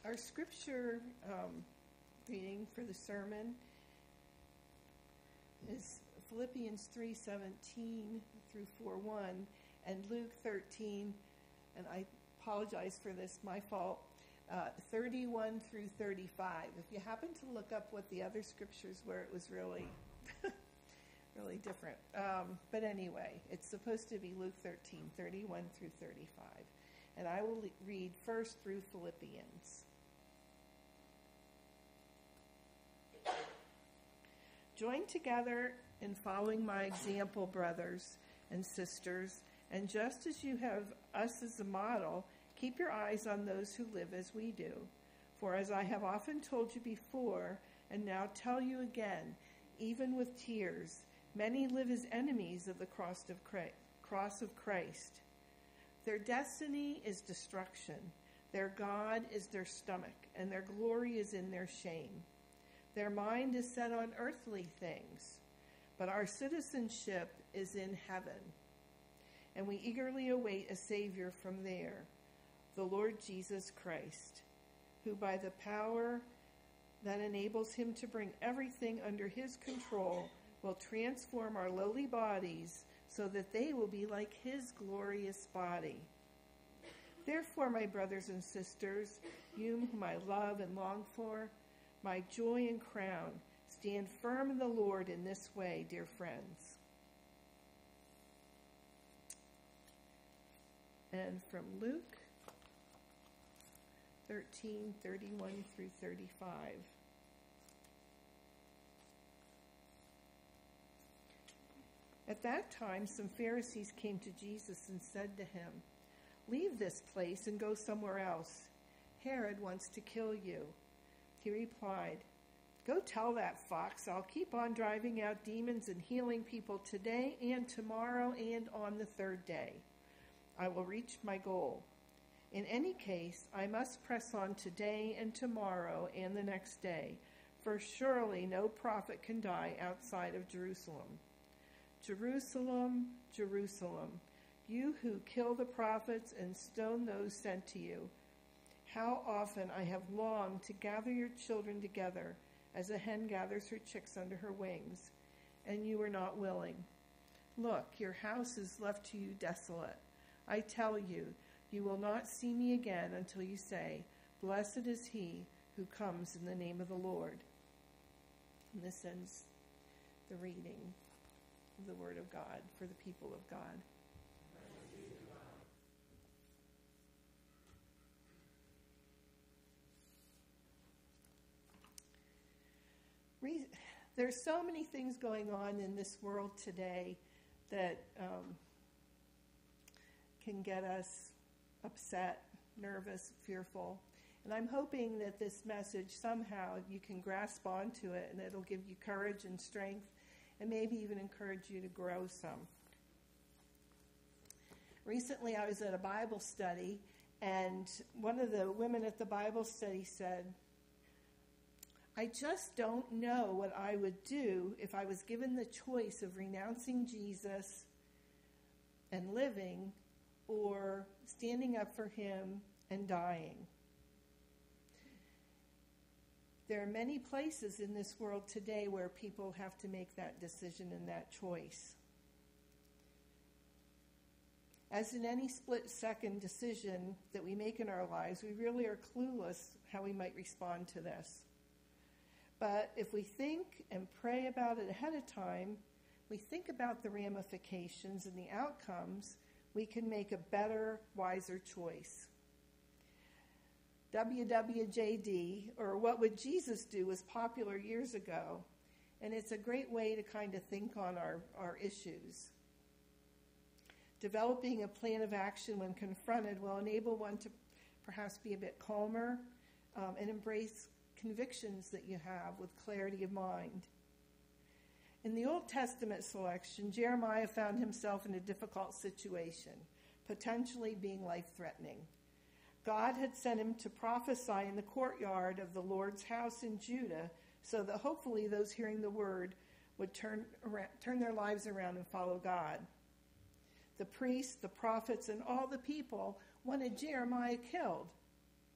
Our scripture reading for the sermon is Philippians 3:17 through 4:1 and Luke 13, and I apologize for this, my fault, 31 through 35. If you happen to look up what the other scriptures were, it was really, really different. But anyway, it's supposed to be Luke 13, 31 through 35. And I will read first through Philippians. Join together in following my example, brothers and sisters, and just as you have us as a model, keep your eyes on those who live as we do. For as I have often told you before, and now tell you again, even with tears, many live as enemies of the cross of Christ. Their destiny is destruction. Their God is their stomach, and their glory is in their shame. Their mind is set on earthly things, but our citizenship is in heaven, and we eagerly await a Savior from there, the Lord Jesus Christ, who by the power that enables him to bring everything under his control will transform our lowly bodies so that they will be like his glorious body. Therefore, my brothers and sisters, you whom I love and long for, my joy and crown, stand firm in the Lord in this way, dear friends. And from Luke 13, 31 through 35. At that time, some Pharisees came to Jesus and said to him, "Leave this place and go somewhere else. Herod wants to kill you." He replied, "Go tell that fox I'll keep on driving out demons and healing people today and tomorrow and on the third day. I will reach my goal. In any case, I must press on today and tomorrow and the next day, for surely no prophet can die outside of Jerusalem. Jerusalem, Jerusalem, you who kill the prophets and stone those sent to you. How often I have longed to gather your children together as a hen gathers her chicks under her wings, and you were not willing. Look, your house is left to you desolate. I tell you, you will not see me again until you say, 'Blessed is he who comes in the name of the Lord.'" And this ends the reading of the Word of God for the people of God. There's so many things going on in this world today that can get us upset, nervous, fearful. And I'm hoping that this message somehow you can grasp onto it and it'll give you courage and strength and maybe even encourage you to grow some. Recently I was at a Bible study and one of the women at the Bible study said, "I just don't know what I would do if I was given the choice of renouncing Jesus and living or standing up for him and dying." There are many places in this world today where people have to make that decision and that choice. As in any split-second decision that we make in our lives, we really are clueless how we might respond to this. But if we think and pray about it ahead of time, we think about the ramifications and the outcomes, we can make a better, wiser choice. WWJD, or What Would Jesus Do, was popular years ago, and it's a great way to kind of think on our issues. Developing a plan of action when confronted will enable one to perhaps be a bit calmer and embrace convictions that you have with clarity of mind. In the Old Testament selection, Jeremiah found himself in a difficult situation, potentially being life-threatening. God had sent him to prophesy in the courtyard of the Lord's house in Judah so that hopefully those hearing the word would turn their lives around and follow God. The priests, the prophets, and all the people wanted Jeremiah killed.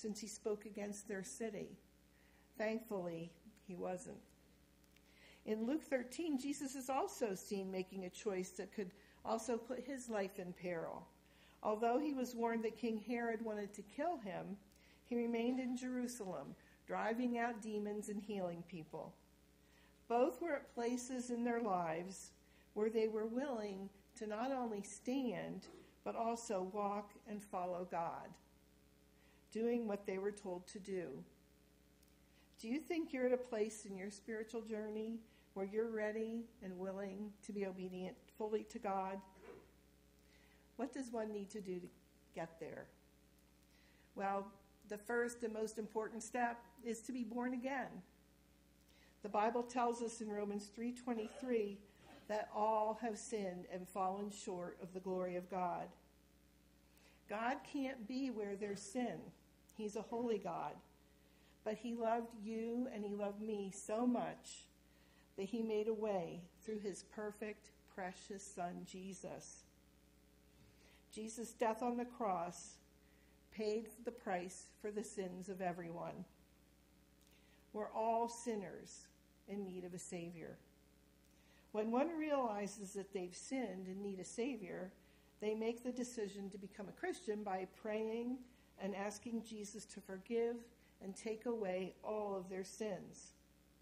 since he spoke against their city. Thankfully, he wasn't. In Luke 13, Jesus is also seen making a choice that could also put his life in peril. Although he was warned that King Herod wanted to kill him, he remained in Jerusalem, driving out demons and healing people. Both were at places in their lives where they were willing to not only stand, but also walk and follow God, doing what they were told to do. Do you think you're at a place in your spiritual journey where you're ready and willing to be obedient fully to God? What does one need to do to get there? Well, the first and most important step is to be born again. The Bible tells us in Romans 3:23 that all have sinned and fallen short of the glory of God. God can't be where there's sin. He's a holy God. But he loved you and he loved me so much that he made a way through his perfect, precious Son, Jesus. Jesus' death on the cross paid the price for the sins of everyone. We're all sinners in need of a Savior. When one realizes that they've sinned and need a Savior, they make the decision to become a Christian by praying and asking Jesus to forgive and take away all of their sins.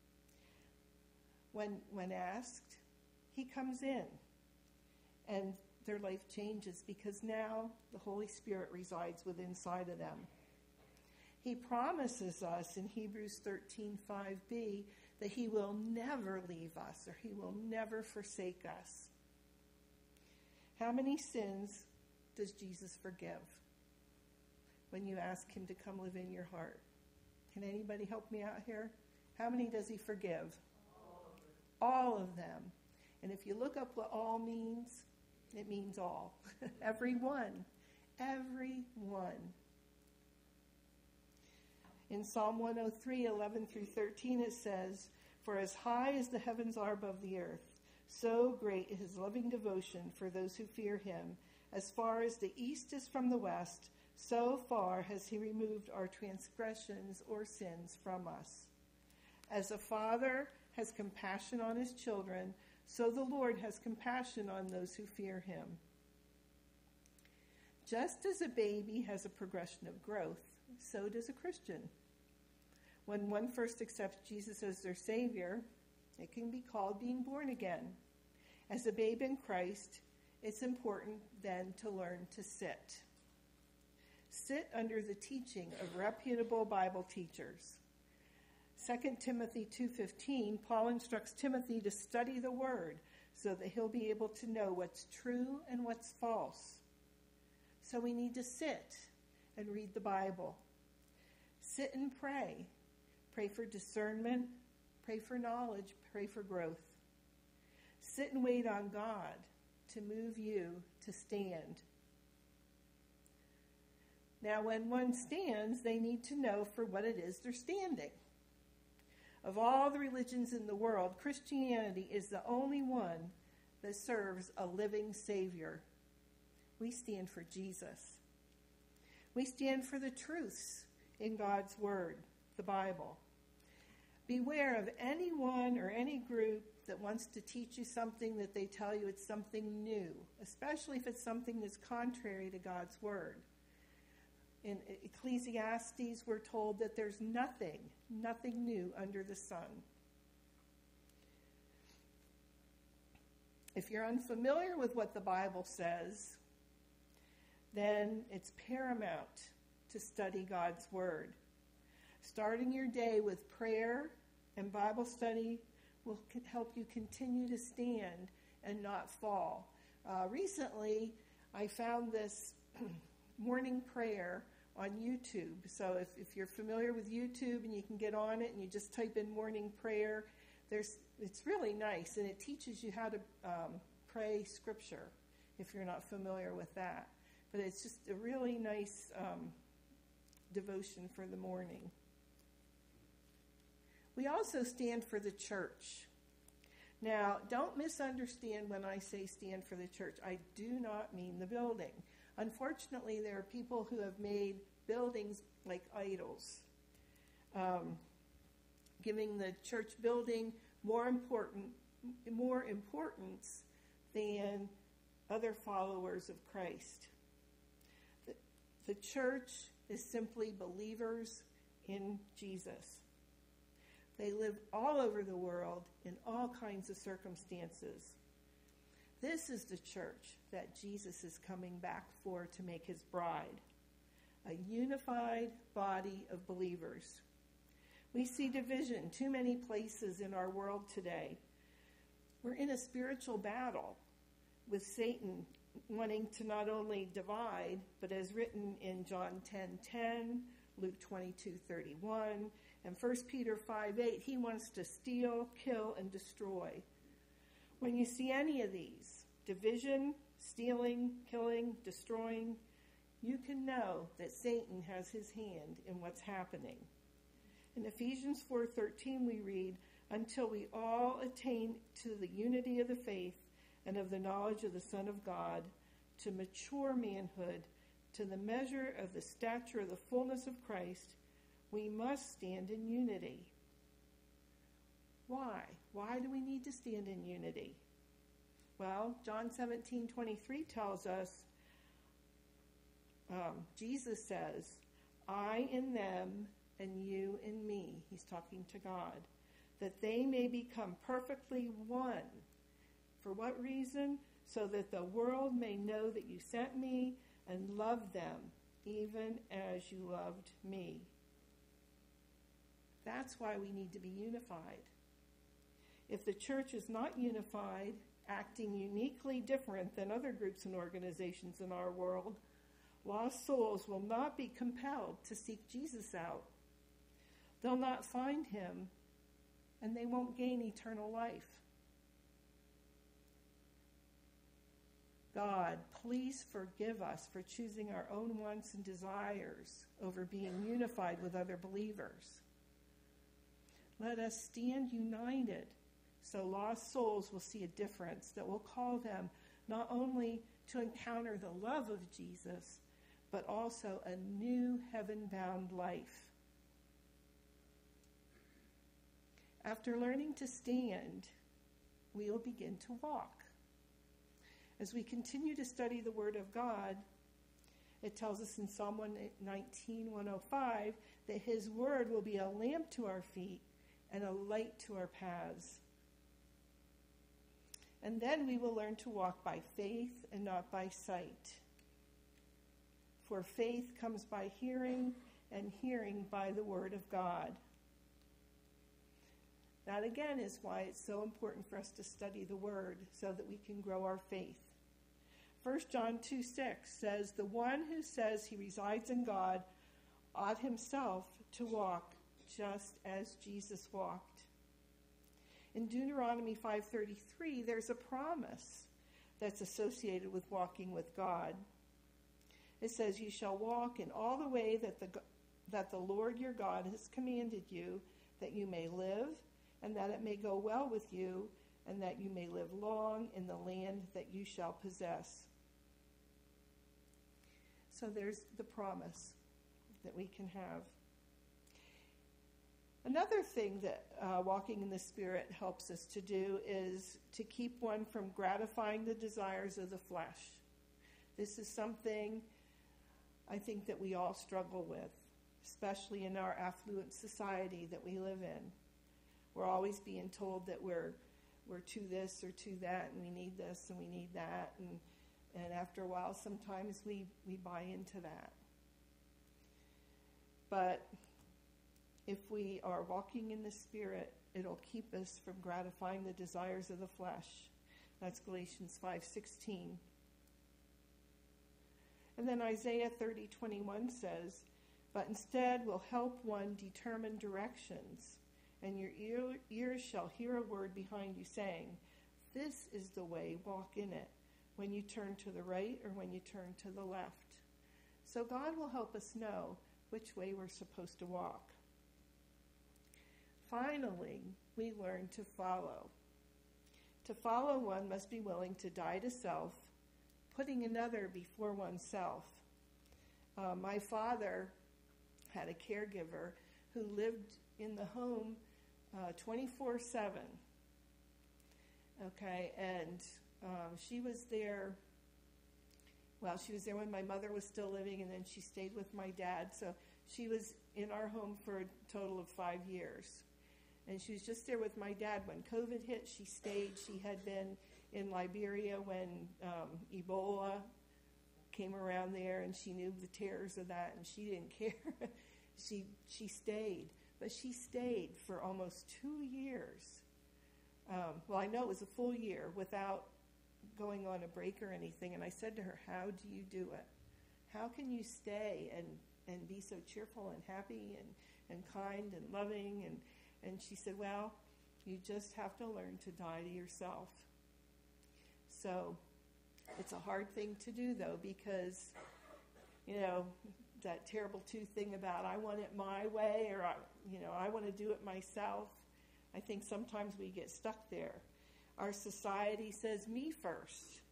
When asked, he comes in, and their life changes because now the Holy Spirit resides within inside of them. He promises us in Hebrews 13:5b that he will never leave us or he will never forsake us. How many sins does Jesus forgive when you ask him to come live in your heart? Can anybody help me out here? How many does he forgive? All of them. And if you look up what all means, it means all. Every one. Every one. In Psalm 103:11-13, it says, "For as high as the heavens are above the earth, so great is his loving devotion for those who fear him. As far as the east is from the west, so far has he removed our transgressions or sins from us. As a father has compassion on his children, so the Lord has compassion on those who fear him." Just as a baby has a progression of growth, so does a Christian. When one first accepts Jesus as their Savior, it can be called being born again. As a babe in Christ, it's important then to learn to sit. Sit under the teaching of reputable Bible teachers. 2 Timothy 2:15, Paul instructs Timothy to study the Word so that he'll be able to know what's true and what's false. So we need to sit and read the Bible. Sit and pray. Pray for discernment, pray for knowledge, pray for growth. Sit and wait on God to move you to stand. Now, when one stands, they need to know for what it is they're standing. Of all the religions in the world, Christianity is the only one that serves a living Savior. We stand for Jesus. We stand for the truths in God's Word, the Bible. Beware of anyone or any group that wants to teach you something that they tell you it's something new, especially if it's something that's contrary to God's Word. In Ecclesiastes, we're told that there's nothing new under the sun. If you're unfamiliar with what the Bible says, then it's paramount to study God's Word. Starting your day with prayer and Bible study will help you continue to stand and not fall. Recently, I found this morning prayer on YouTube. So if you're familiar with YouTube and you can get on it and you just type in morning prayer, it's really nice, and it teaches you how to pray scripture if you're not familiar with that. But it's just a really nice devotion for the morning. We also stand for the church. Now, don't misunderstand when I say stand for the church. I do not mean the building. Unfortunately, there are people who have made buildings like idols, giving the church building more importance than other followers of Christ. The church is simply believers in Jesus. They live all over the world in all kinds of circumstances. This is the church that Jesus is coming back for to make his bride, a unified body of believers. We see division too many places in our world today. We're in a spiritual battle with Satan wanting to not only divide, but as written in John 10:10, Luke 22:31, and 1 Peter 5:8, he wants to steal, kill, and destroy. When you see any of these, division, stealing, killing, destroying, you can know that Satan has his hand in what's happening. In Ephesians 4:13 we read, until we all attain to the unity of the faith and of the knowledge of the Son of God, to mature manhood, to the measure of the stature of the fullness of Christ, we must stand in unity. Why? Why do we need to stand in unity? Well, John 17:23 tells us, Jesus says, I in them and you in me. He's talking to God. That they may become perfectly one. For what reason? So that the world may know that you sent me and loved them, even as you loved me. That's why we need to be unified. If the church is not unified, acting uniquely different than other groups and organizations in our world, lost souls will not be compelled to seek Jesus out. They'll not find him, and they won't gain eternal life. God, please forgive us for choosing our own wants and desires over being unified with other believers. Let us stand united so lost souls will see a difference that will call them not only to encounter the love of Jesus, but also a new heaven-bound life. After learning to stand, we will begin to walk. As we continue to study the Word of God, it tells us in Psalm 119:105 that his word will be a lamp to our feet and a light to our paths. And then we will learn to walk by faith and not by sight. For faith comes by hearing, and hearing by the Word of God. That again is why it's so important for us to study the Word so that we can grow our faith. 1 John 2:6 says, the one who says he resides in God ought himself to walk just as Jesus walked. In Deuteronomy 5:33, there's a promise that's associated with walking with God. It says, you shall walk in all the way that the Lord your God has commanded you, that you may live, and that it may go well with you, and that you may live long in the land that you shall possess. So there's the promise that we can have. Another thing that walking in the Spirit helps us to do is to keep one from gratifying the desires of the flesh. This is something I think that we all struggle with, especially in our affluent society that we live in. We're always being told that we're to this or to that, and we need this and we need that, and after a while sometimes we buy into that. But if we are walking in the Spirit, it'll keep us from gratifying the desires of the flesh. That's Galatians 5:16. And then Isaiah 30:21 says, but instead will help one determine directions, and your ears shall hear a word behind you saying, this is the way, walk in it, when you turn to the right or when you turn to the left. So God will help us know which way we're supposed to walk. Finally, we learn to follow. To follow, one must be willing to die to self, putting another before oneself. My father had a caregiver who lived in the home 24/7. Okay, and she was there. Well, she was there when my mother was still living, and then she stayed with my dad. So she was in our home for a total of 5 years. And she was just there with my dad. When COVID hit, she stayed. She had been in Liberia when Ebola came around there, and she knew the terrors of that, and she didn't care. She stayed. But she stayed for almost 2 years. Well, I know it was a full year without going on a break or anything. And I said to her, how do you do it? How can you stay and be so cheerful and happy and kind and loving? And she said, well, you just have to learn to die to yourself. So it's a hard thing to do, though, because, that terrible two thing about I want it my way, or, I want to do it myself. I think sometimes we get stuck there. Our society says me first.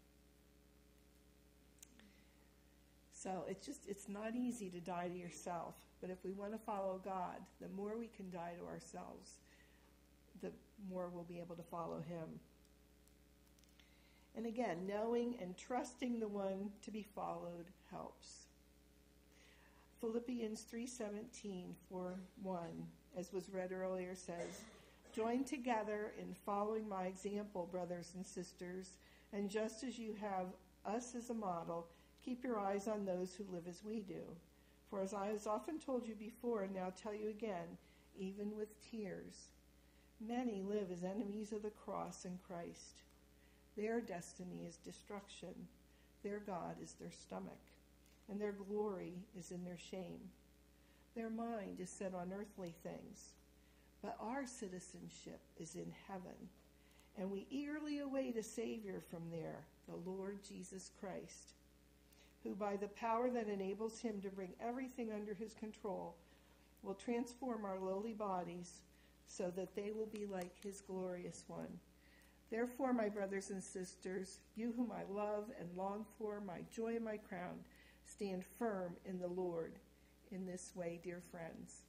So it's not easy to die to yourself. But if we want to follow God, the more we can die to ourselves, the more we'll be able to follow him. And again, knowing and trusting the one to be followed helps. Philippians 3:17, 4:1, as was read earlier, says, join together in following my example, brothers and sisters, and just as you have us as a model, keep your eyes on those who live as we do. For as I have often told you before, and now tell you again, even with tears, many live as enemies of the cross in Christ. Their destiny is destruction. Their God is their stomach, and their glory is in their shame. Their mind is set on earthly things, but our citizenship is in heaven, and we eagerly await a Savior from there, the Lord Jesus Christ, who by the power that enables him to bring everything under his control will transform our lowly bodies so that they will be like his glorious one. Therefore, my brothers and sisters, you whom I love and long for, my joy and my crown, stand firm in the Lord. In this way, dear friends.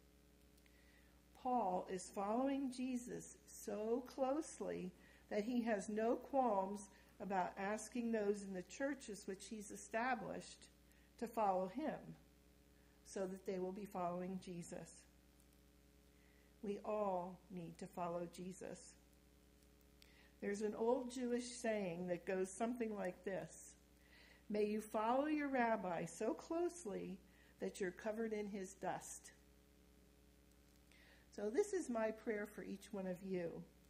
Paul is following Jesus so closely that he has no qualms about asking those in the churches which he's established to follow him so that they will be following Jesus. We all need to follow Jesus. There's an old Jewish saying that goes something like this: may you follow your rabbi so closely that you're covered in his dust. So this is my prayer for each one of you.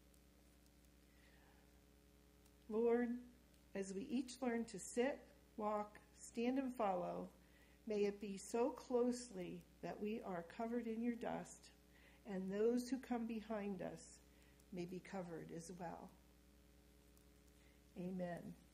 Lord, as we each learn to sit, walk, stand, and follow, may it be so closely that we are covered in your dust, and those who come behind us may be covered as well. Amen.